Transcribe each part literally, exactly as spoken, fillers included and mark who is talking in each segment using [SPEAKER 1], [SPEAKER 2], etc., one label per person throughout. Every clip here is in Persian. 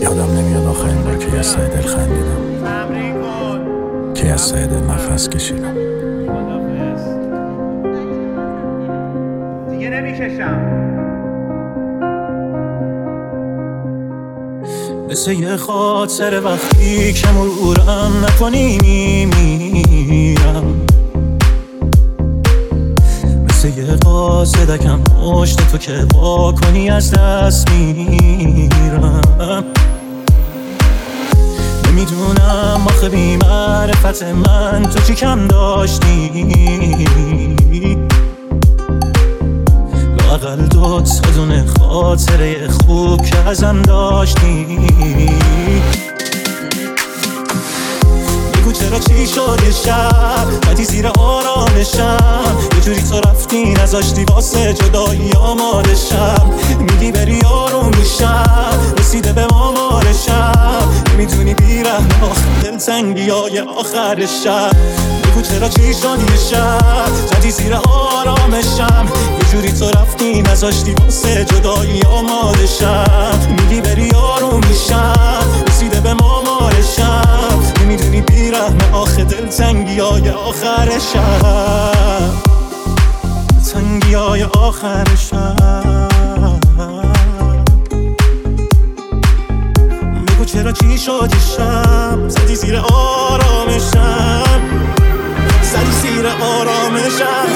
[SPEAKER 1] یادم نمیاد آخرین بار که از ته دل خندیدم، که از ته دل نفس کشیدم.
[SPEAKER 2] دیگه نمیکشم.
[SPEAKER 3] مثل یه خاطر وقتی که مرورم نکنی میمیرم، مثل یه قاصدکم پشت تو که با کنی از دست میرم. نمیدونم آخه بی معرفت من تو چی کم داشتی، لااقل دو تا دونه خاطره خوب که ازم داشتی. بگو چرا چی شد یه شب بدی زیر آرامشم، یه جوری تو رفتی نذاشتی واسه جدایی آمادشم. میگی بری آروم میشم، رسیده به آمارشم، نمیدونی بیرحم آخر دلتنگی های آخر شب. بگو چرا چی شد یه شب زدی زیر آرامشم، یه جوری تو رفتی نذاشتی واسه جدایی آمادشم. میگی بری آروم میشم، رسیده به آمارشم، نمیدونی بیرحم آخه دلتنگی های آخر شب، تنگی های آخر شب. بگو چرا چی شد یه شب زدی زیر آرامشم، زدی زیر آرامشم.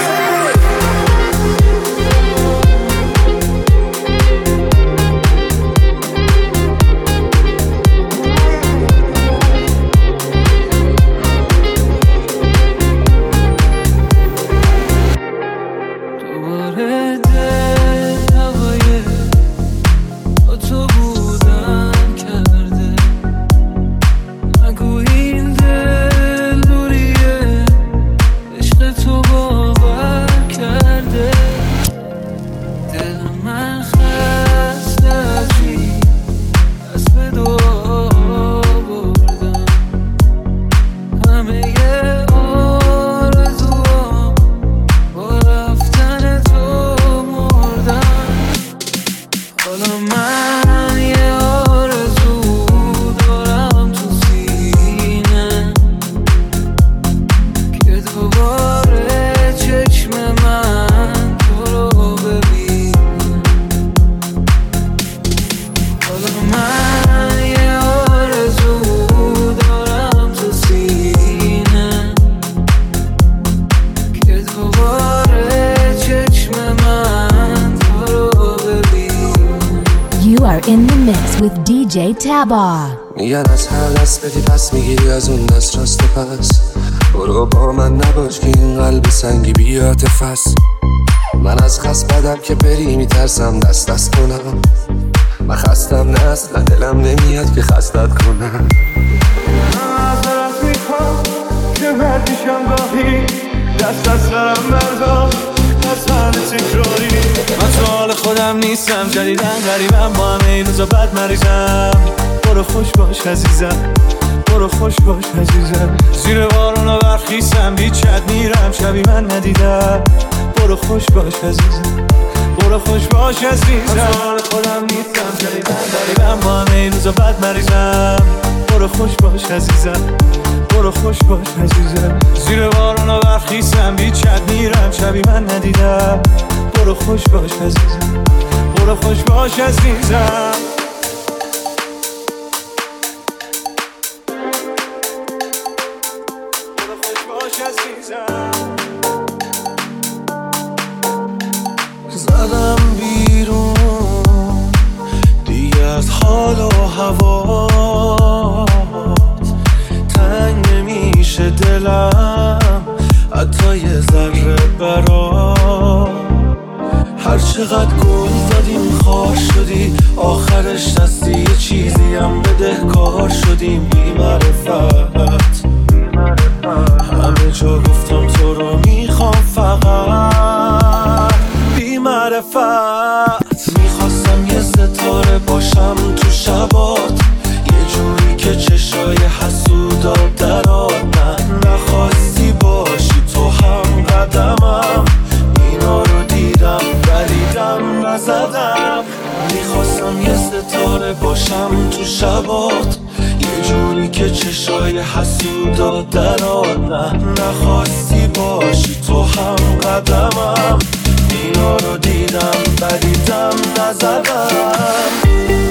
[SPEAKER 4] In the mix with دی جی Taba.
[SPEAKER 5] میگن از هر دست بدی پس میگیری از اون دست راست پس. برو با من نباش که این قلب سنگی بیات فس. من از خست بدم که بری میترسم دست دست کنم. من خستم نه اصلا دلم نمیاد که خستت کنم.
[SPEAKER 2] من از طرف میخوام که مردیشم گاهی دست از سرم بردار از هر تکراری.
[SPEAKER 3] من تو حال خودم نیستم، جدیدن غریبم، با همه این روزا بد مریضم. برو خوش باش عزیزم، برو خوش باش عزیزم. زیر بارونا برخیستم بیچت میرم، شبی من ندیدم. برو خوش باش عزیزم، برو خوش باش عزیزم. من تو حال خودم نیستم، جدیدن غریبم، با همه این روزا بد مریضم. برو خوش باش عزیزم، برو خوش باش عزیزم. زیر بارونا برخیستم بیچت میرم، شبی من ندیدم. برو خوش باش عزیزم، برو خوش باش عزیزم. برو خوش باش عزیزم. زدم بیرون دیگه از حال و هوا، تنگ نمیشه دلم حتی یه ذره برا. هر چقدر گل دادیم خار شدی، آخرش دستی یه چیزی هم بده کار شدیم. بی معرفت همه جا گفتم تو رو میخوام، فقط بی معرفت. میخواستم یه ستاره باشم تو شبات، یه جوری که چشای حسودات درات. من نخواستی باشی تو هم قدمم، اینا رو دیدم ولیدم نزدم. میخواستم میخواستم یه ستاره باشم تو شبات، یه جوری که چشای حسودات درات. نه نخواستی باشی تو هم قدمم، اینا رو دیدم بدیدم نزدم.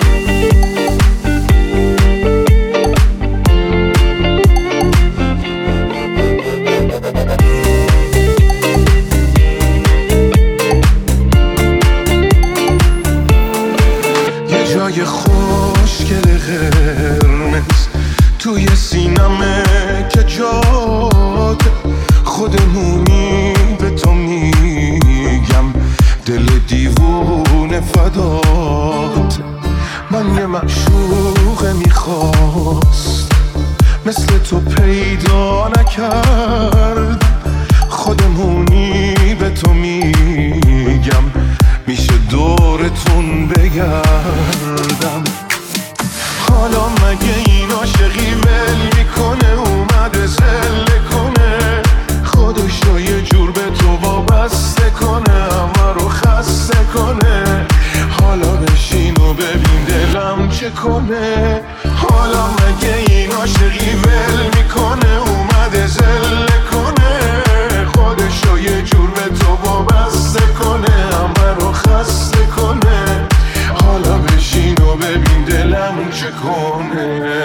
[SPEAKER 2] جای خوشگل قرمز توی سینمه که جاده خودمونی به تو میگم، دل دیوونه فدات. من یه معشوق میخواست مثل تو پیدا نکردم، خودمونی به تو میگم میشه دورتون بگردم. حالا مگه این عاشقی ول میکنه اومده زله کنه، خودشو یه جور به تو وابسته کنه، همه رو خسته کنه. حالا بشین و ببین دلم چه کنه. حالا مگه این عاشقی ول میکنه اومده زله کنه، خودشو یه جور به تو وابسته کنه، همه رو خسته کنه. حالا بشین و ببین دلم چه کنه.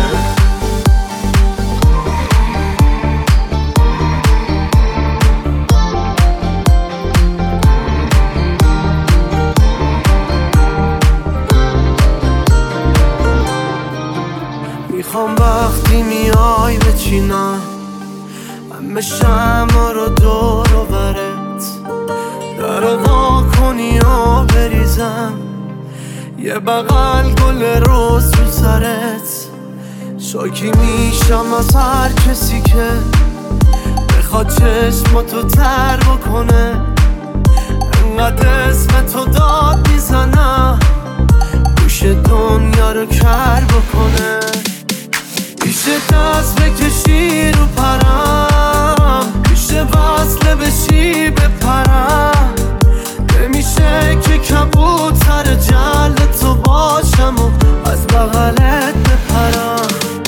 [SPEAKER 6] میخوام وقتی میای بچینم همه شمع رو دور و برت، در وا کنی و بریزم یه بغل گل روز رو سرت. شاکی میشم از هر کسی که بخواد چشماتو تر بکنه، انقدر اسم تو داد میزنم گوش دنیا رو کر بکنه. میشه دست بکشی رو پرم، میشه وصله بشی بپرم، نمیشه که کبوتر جلد تو باشم و از بغلت بپرم.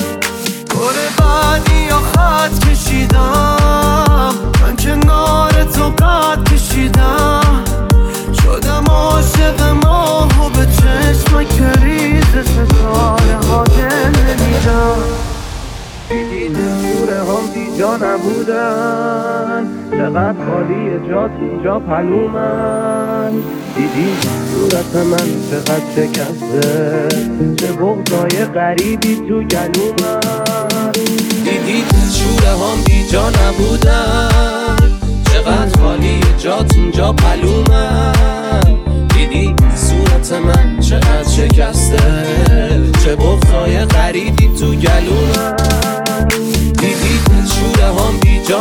[SPEAKER 6] گل بعدی یا خط کشیدم، من کنار تو قد کشیدم، شدم عاشق ماه و به چشم کریز ستاره ها دل نمیدم. دیدی دلوره هم دیجا نبودن، چقدر خالی جات اینجا پلومن. دیدی صورت من چقدر شکسته، چه بغضای غریبی تو گلومن.
[SPEAKER 3] دیدی دلشوره هم بیجا نبودن، چقدر خالی جات اینجا پلومن. دیدی صورت من چقدر شکسته، چه بغضای غریبی تو گلومن. دیدی دلشوره هم بیجا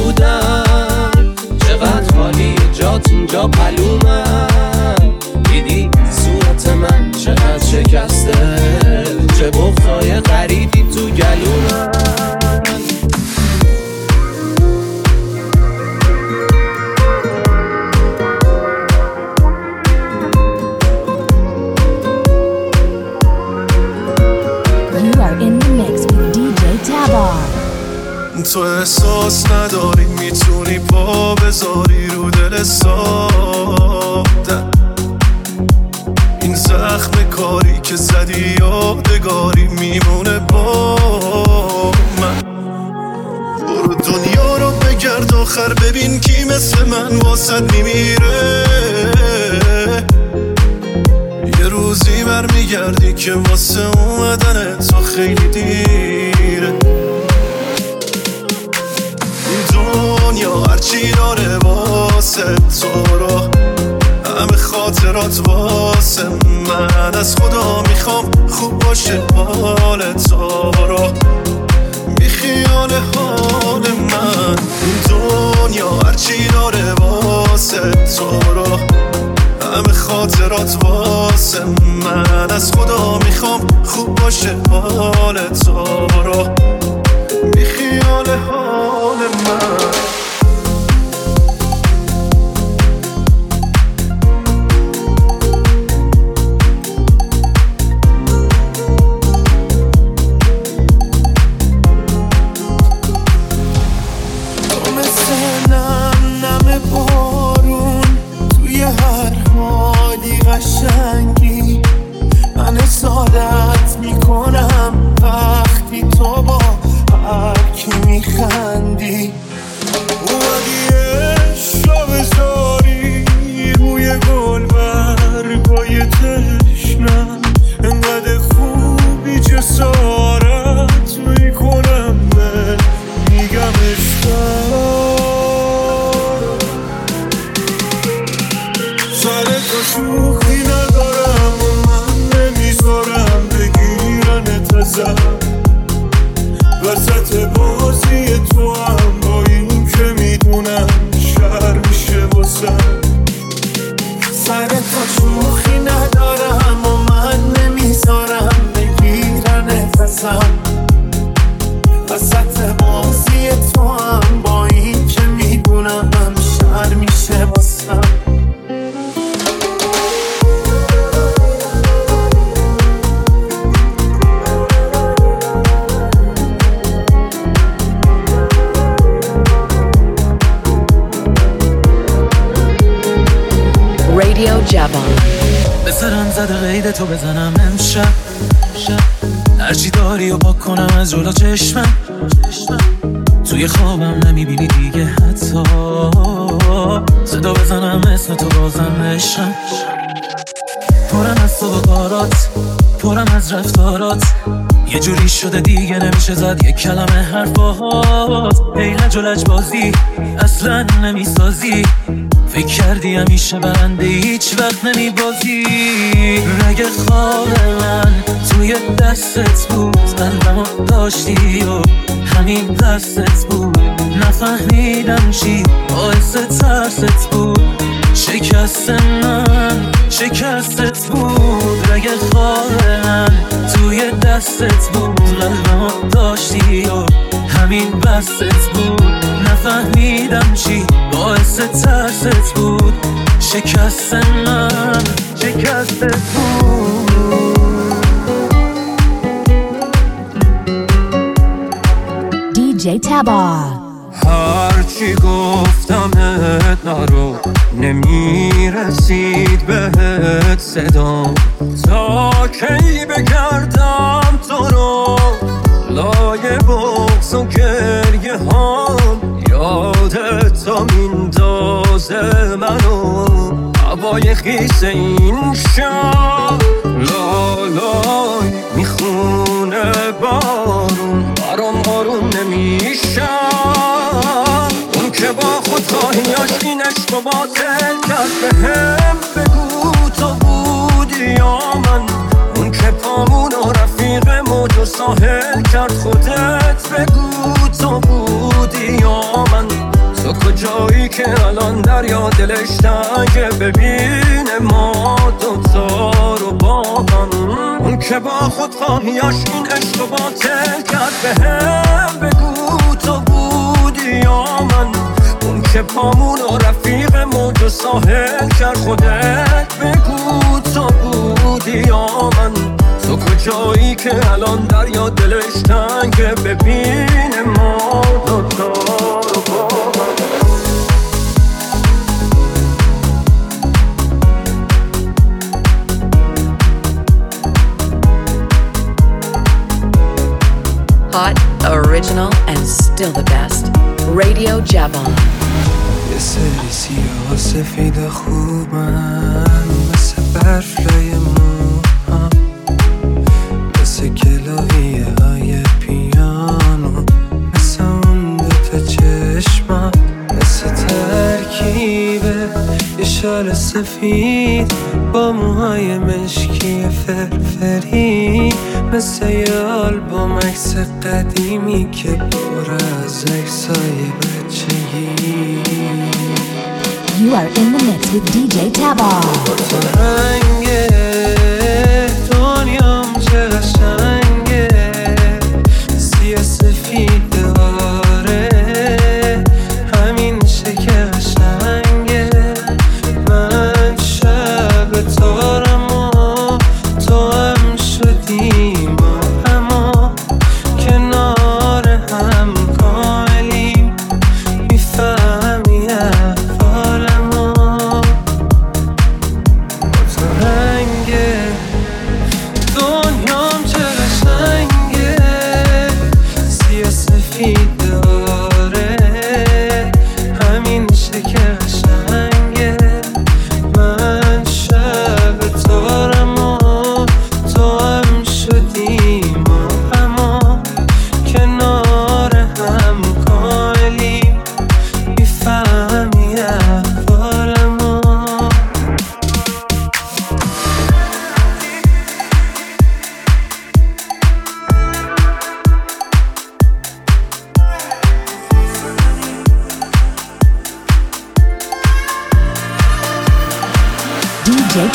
[SPEAKER 3] نبودن، چقدر خالی جات اینجا پلومن. دیدی صورت من چقدر شکسته، چه بغضای غریبی تو گلومن.
[SPEAKER 2] تو احساس نداری میتونی پا بذاری رو دل ساده، این زخم کاری که زدی یادگاری میمونه با من. برو دنیا رو بگرد آخر ببین کی مثل من واسد میمیره، یه روزی برمیگردی که واسه اومدن تو خیلی دیره. دنیا هرچی داره واسه تو رو، همه خاطرات واسه من، از خدا میخوام خوب باشه حال تو رو، بی خیال حال من. دنیا هرچی داره واسه تو رو، همه خاطرات واسه من، از خدا میخوام خوب باشه حال تو رو، بی خیال حال من.
[SPEAKER 6] قشنگی من حسادت میکنم وقتی تو با هر کی میخندی. اومدی عشق بذاری روی گل برگای تشنم، انقدر خوبی جسارت میکنم من میگم عشقم. سر تو شوخی ندارم و من نمیذارم بگیرنت ازم، وسط بازی تو هم با این که میدونم شر میشه واسم. سر تو شوخی ندارم و من نمیذارم بگیرنت ازم، وسط بازی تو هم با این که میدونم شر میشه واسم.
[SPEAKER 7] رادیو جوان.
[SPEAKER 3] بذارم زده قید تو بزنم امشب، هرچی داری و پاک کنم از جلو چشمم، توی خوابم نمیبینی دیگه حتی، صدا بزنم اسم تو بازم عشقم. پرم از تو و کارات، پرم از رفتارات، یه جوری شده دیگه نمیشه زد یک کلمه حرفات. ای لج و لج بازی اصلا نمیسازی، فکر کردی همیشه برنده هیچ وقت نمیبازی. رگ خواب من توی دستت بود، قلبمو داشتی و همین دستت بود، نفهمیدم چی باعث ترست بود. شکست من شکستت بود، رگ خواب من توی دستت بود، قلبمو داشتی و همین بستت بود، نفهمیدم چی باعث ترست بود. شکست من شکستت بود.
[SPEAKER 4] دی جی تبا.
[SPEAKER 6] هرچی گفتمت نرو، نمیرسید بهت صدام، تا کی بگردم تو رو لای بغض و گریه هام. یادت تا میندازه منو هوای خیس این شب، لالای میخونه بارون برام آروم نمیشم. اون که با خودخواهیاش این عشق رو باطل کرد، بهم بگو تو بودی یا من. اون که پامون و رفیق موج و ساحل کرد، خودت بگو تو بودی یا من. تو کجایی که الان دریا دلش تنگه ببینه ما دوتا رو با هم. اون که با خودخواهیاش این عشق رو باطل کرد، بهم بگو تو بودی یا من. اون که پامون و رفیق موج و ساحل کرد، خودت بگو تو بودی یا من. تو کجایی که الان دریا دلش تنگه ببینه ما دوتا رو با هم.
[SPEAKER 7] Hot, original and still the best. رادیو جوان.
[SPEAKER 5] یه سری سیاه سفید خوبن، مثل برف لای موها، مثل کلاویه های پیانو، مثل اون دوتا چشما، مثل ترکیبه یه شال سفید با موهای مشکی فرفری، مثل یه آلبوم عکس قدیمی که پر از عکسای بچگی.
[SPEAKER 4] You are in the mix with دی جی Taba.
[SPEAKER 5] تو رنگ دنیام چه قشنگه، سیاه سفید داره، همیشه که قشنگه. من شب تارم و تو هم شدیم، اما کنار هم کاملیم. میفهمی احوالمو، تو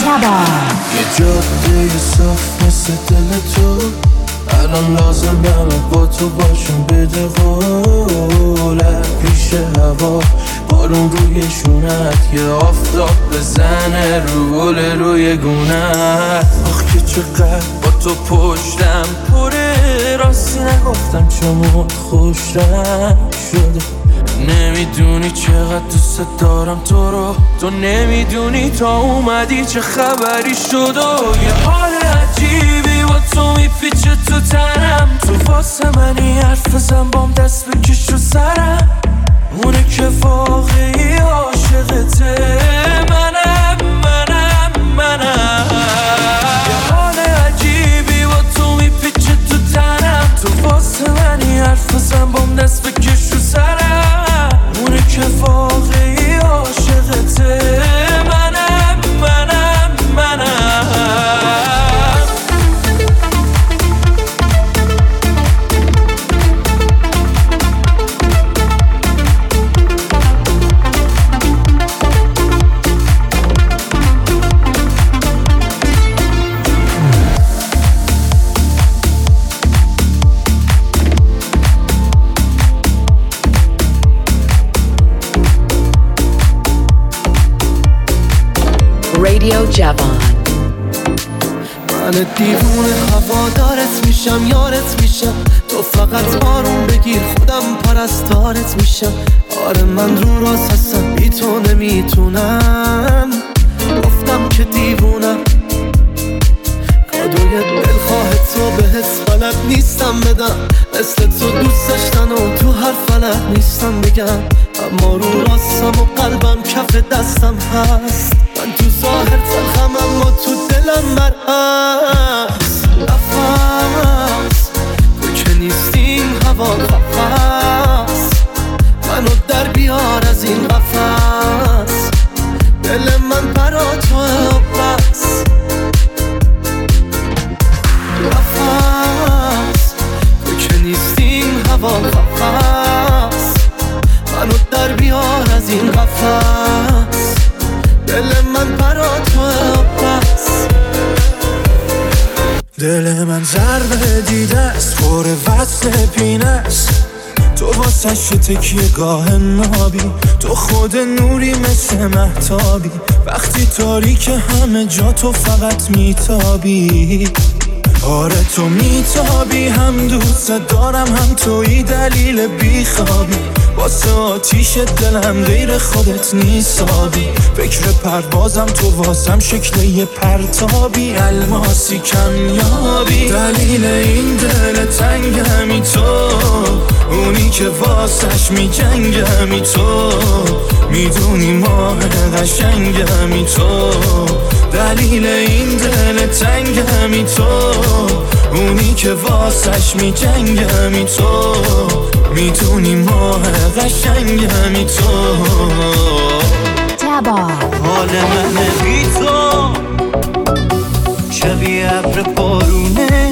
[SPEAKER 5] یه جاده صاف مثل دل تو الان لازم همه با تو باشم بده قوله پیش هوا بارون روی شونت یه آفتاب بزنه رول روی گونت آخ که چقدر با تو پشتم پره راستی نگفتم چمون خوش رنگ شده نمیدونی چقدر دوست دارم تو رو تو نمیدونی تا اومدی چه خبری شد و یه حال عجیبی با تو میپیچه تو تنم تو واسه منی حرف بزن بام دست بکش رو سرم اونه که واقعی عاشقته منم منم منم یه حال عجیبی با تو میپیچه تو تنم تو واسه منی حرف بزن بام دست بکش رو سرم اونه که واقعی عاشقته منم منم منم
[SPEAKER 7] Radio Javon.
[SPEAKER 8] من دیوونه هوادارت میشم یارت میشم تو فقط بارون بگیر خودم پرستارت میشم آره من رو راست هستم بی تو نمیتونم گفتم که دیوونم کادوی دلخواه تو بهت بلد نیستم بدم مثل تو دوست داشتن و تو هر فلک نیستم بگم اما رو راستم و قلبم کف دستم هست من تو ظاهر تلخم اما تو دلم مرهست نفس تو که نیستیم هوا قفص منو در بیار از این قفص دل من برا تو بس نفس تو که نیستیم هوا قفص منو در بیار از این قفص دل من برا تو بس
[SPEAKER 3] دل من ضربه دیده است پر وصل پینه است تو واسه تکیه گاه نابی تو خود نوری مثل مهتابی وقتی تاریک همه جا تو فقط میتابی آره تو میتابی هم دوست دارم هم توی دلیل بیخوابی واسه آتیش دلم غیر خودت نیسابی فکر پروازم تو واسم شکل یه پرتابی الماسی کمیابی دلیل این دل تنگمی تو اونی که واسش میجنگمی تو میدونی ماه قشنگمی تو دلیل این دل تنگمی تو اونی که واسش میجنگمی تو میدونی ماه قشنگمی تو
[SPEAKER 9] حال من بی تو شبیه ابر بارونه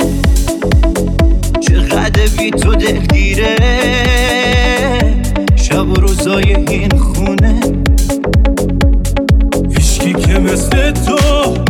[SPEAKER 9] چقدر بی تو دلگیره شب و روزای این خونه
[SPEAKER 2] هیچکی که مثل تو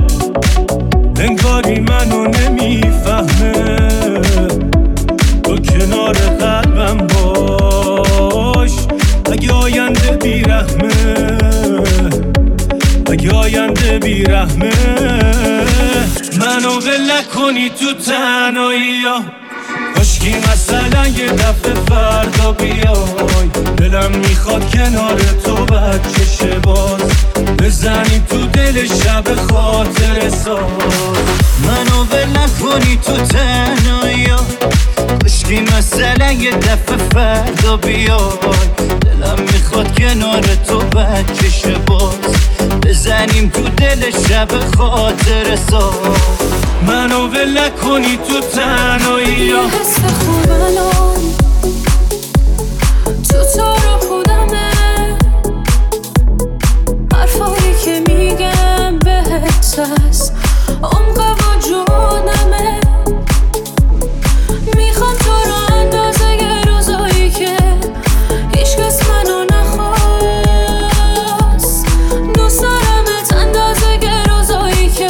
[SPEAKER 2] انگاری منو نمیفهمه تو کنار قلبم باش اگه آینده بیرحمه اگه آینده بیرحمه منو ول نکنی تو تنهایی ها کاشکی مثلا یه دفعه فردا بیای دلم میخواد کنار تو بچه شه باز بزنیم تو دل شب خاطر ساز
[SPEAKER 9] منو ول نکنی تو تنهایی ها کاشکی مثلا یه دفعه فردا بیای دلم میخواد کنار تو بچه شه باز بزنیم تو دل شب خاطر ساز
[SPEAKER 2] منو ول نکنی تو تنهایی ها
[SPEAKER 10] حس خوب الان تو تو رو خودمه حرفایی که میگم بهت هست عمق وجودمه میخوام تو رو اندازه یه روزایی که هیچ کس منو نخواست دوست دارمت اندازه یه روزایی که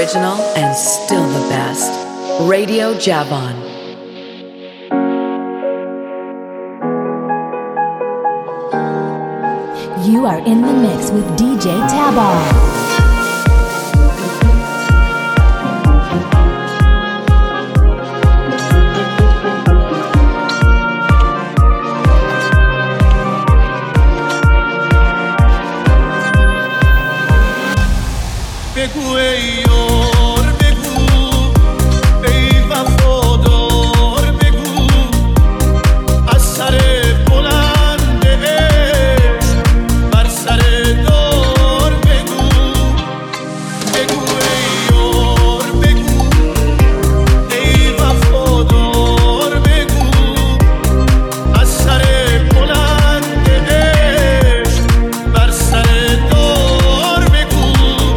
[SPEAKER 7] original and still the best. Radio Javon.
[SPEAKER 4] You are in the mix with D J Tabar.
[SPEAKER 2] بگو ای یار بگو ای وفادار بگو از سر بلند عشق بر سر دار بگو بگو ای یار بگو ای وفادار بگو از سر بلند عشق بر سر دار بگو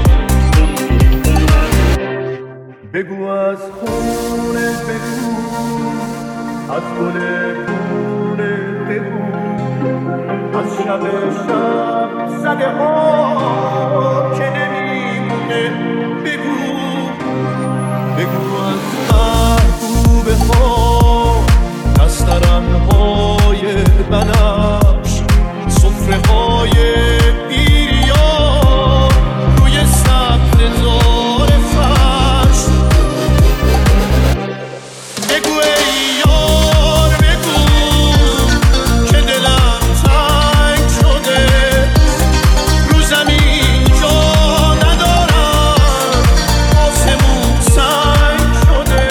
[SPEAKER 2] بگو از خونه بگو از گل خونه بگو از شب شب زده ها که نمیمونه بگو بگو از محبوبه ها از ترنهای بنفش سفره های بیریان روی سبز زار فرش بگو ای یار بگو که دلم تنگ شده رو زمین جا ندارم آسمون سنگ شده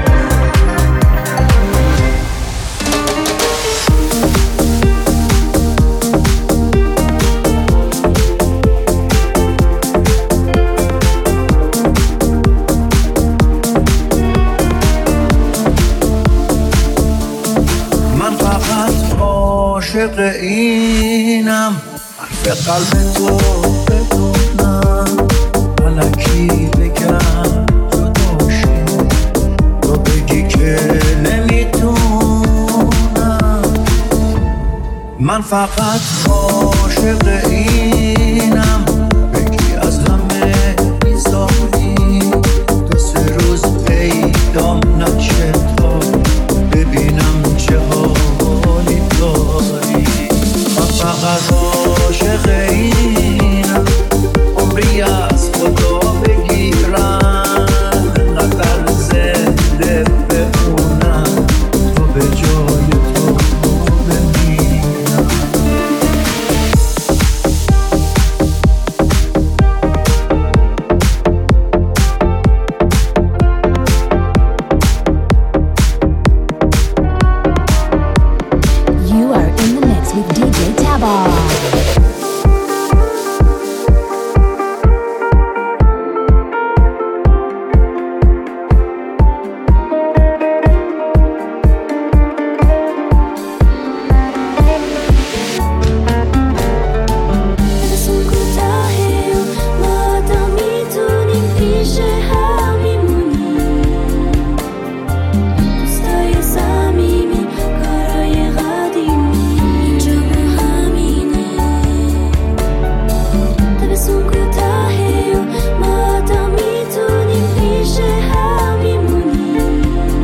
[SPEAKER 2] من فقط عاشق اینم حرف قلب تو بدونم الکی بگم جداشی تو بگی که نمیتونم من فقط عاشق اینم بگی از همه بیزاری دو سه روز پیدام نشه تا ببینم چه حالی داری من فقط عاشق اینم عمری از خدا بگیرم انقدر زنده بمونم تا به جای تو بمیرم
[SPEAKER 4] You are in the mix with D J Tabar.
[SPEAKER 10] اسم کوتاهی و ما تا میتونیم پیش هم میمونیم دوستای صمیمی کارای قدیمی اینجا با همینه تبسم کوتاهی و ما تا میتونیم پیش هم میمونیم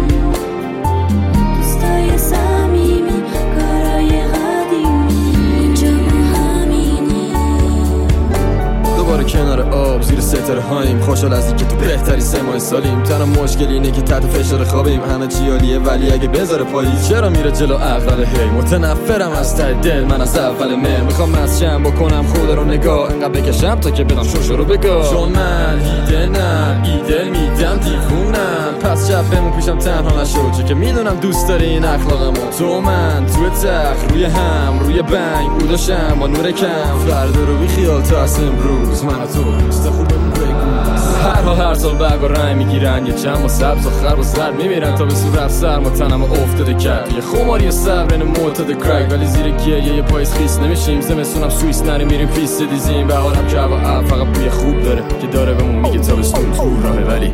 [SPEAKER 10] دوستای صمیمی کارای قدیمی اینجا با همینه
[SPEAKER 6] دوباره کنار آب زیر ستاره هاییم خوشحال از اینکه تو بهتری سه ماه سالیم تنها مشکل اینه که تحت فشار خوابیم همه چی عالیه ولی اگه بذاره پاییز چرا میره جلو عقل هی متنفرم از ته دل من از اول مه میخوام مسجم بکنم خدا رو نگاه انقدر بکشم تا که بدم شوشو رو بگاه چون من ایده نه ایده میدم دیوونم پس شب بمون پیشم تنها نشو چون که میدونم دوست داری این اخلاقمو تو من توی تخت روی هم روی بنگ بوداشم با نور کم فردا رو بی خیال تا از امروز من و تو دوست خوبمون بگو هر حال هر سال برگ و رنگ میگیرن یه چند با سبز و خرب و زرد میمیرن تا به صورت سرما تنم افتاده کرد یه خماری صبر این معتاد کرک ولی زیر گیه یه پاییز خیس نمیشیم زمستونم سوئیس نری میریم پیست دیزیم بهارم که هوا فقط بوی خوب داره که داره بهمون میگه تابستون تو راهه ولی